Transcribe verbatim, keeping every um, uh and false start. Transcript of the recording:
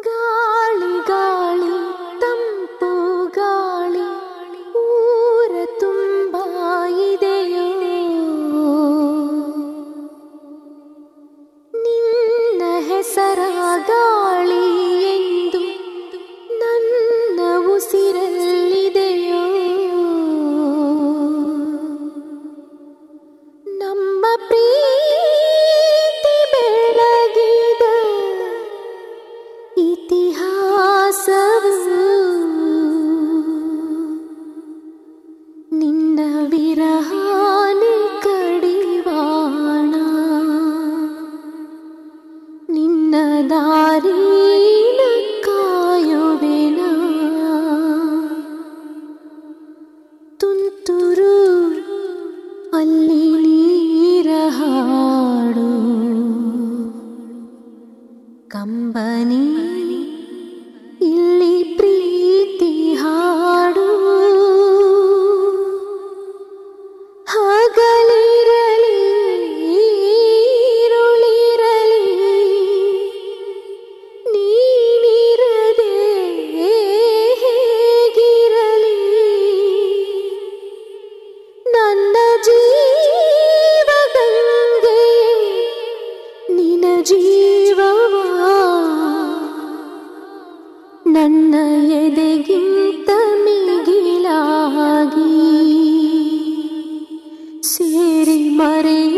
ಗಾಳಿ ಗಾಳಿ ತಂಪು ಗಾಳಿ ಊರ ತುಂಬ ಇದೆಯೋ ನಿನ್ನ ಹೆಸರ ಗಾಳಿ ಎಂದು ನನ್ನ ಉಸಿರಲ್ಲಿದೆಯೋ ನಮ್ಮ ಪ್ರೀತಿ ಬೆಳಗಿದ ಇತಿಹಾಸವು ನಿನ್ನ ವಿರಹಾನಿ ಕಡಿವಾಣ ನಿನ್ನ ದಾರಿನ ಕಾಯುವೆನ ತುಂತುರು ಅಲ್ಲಿ ನೀರ ಹಾಡು ಕಂಬನಿ ಇಲ್ಲಿ ಪ್ರೀತಿ ಹಾಡು ಹಗಲಿರಲಿ ഇരുളിರಲಿ ನೀನಿರದೆ ಹೇಗಿರಲಿ ನನ್ನ ಜೀವಗಂಗೆ ನಿನ ಜೀವವಾ ನನ್ನ ಎದೆಗಿಂತ ಮಿಗಿಲಾಗಿ ಸೇರಿ ಮರೆಯ